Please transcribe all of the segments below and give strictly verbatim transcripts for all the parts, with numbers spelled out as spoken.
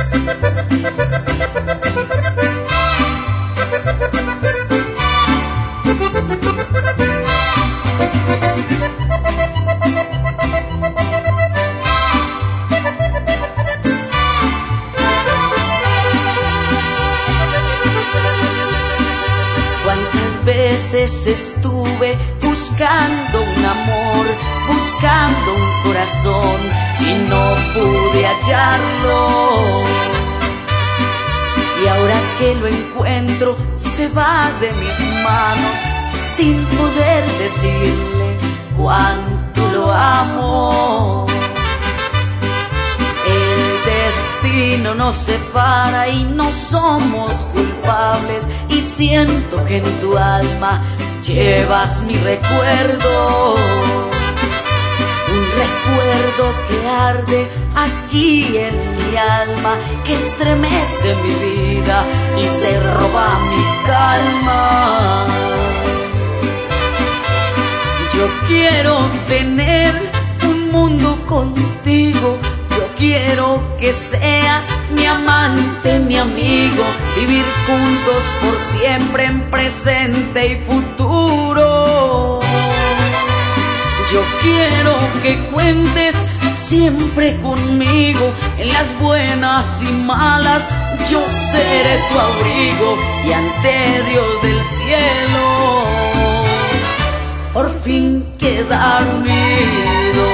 Cuántas veces estuve buscando un amor, buscando un corazón y no pude hallarlo. Y ahora que lo encuentro se va de mis manos sin poder decirle cuánto lo amo. El destino nos separa y no somos culpables, y siento que en tu alma llevas mi recuerdo. Un recuerdo que arde aquí en mi alma, que estremece mi vida y se roba mi calma. Yo quiero tener un mundo contigo, yo quiero que seas mi amante, mi amigo, vivir juntos por siempre en presente y futuro. Yo quiero que cuentes siempre conmigo, en las buenas y malas yo seré tu abrigo, y ante Dios del cielo por fin quedar unidos.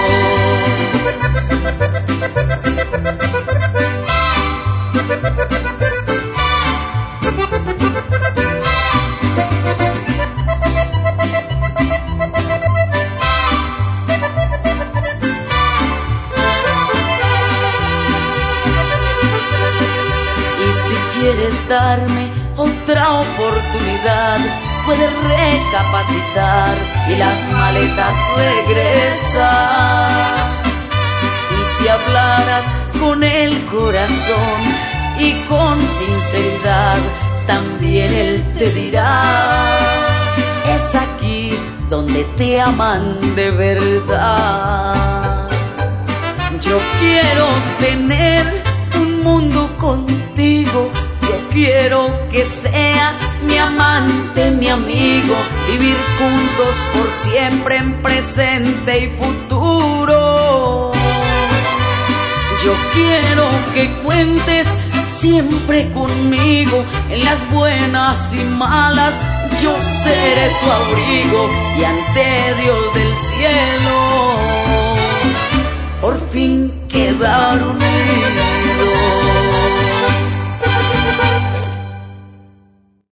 ¿Quieres darme otra oportunidad? Puedes recapacitar y las maletas regresar. Y si hablaras con el corazón y con sinceridad, también él te dirá: es aquí donde te aman de verdad. Yo quiero tener un mundo contigo, yo quiero que seas mi amante, mi amigo, vivir juntos por siempre en presente y futuro. Yo quiero que cuentes siempre conmigo, en las buenas y malas yo seré tu abrigo, y ante Dios del cielo por fin quedar unidos.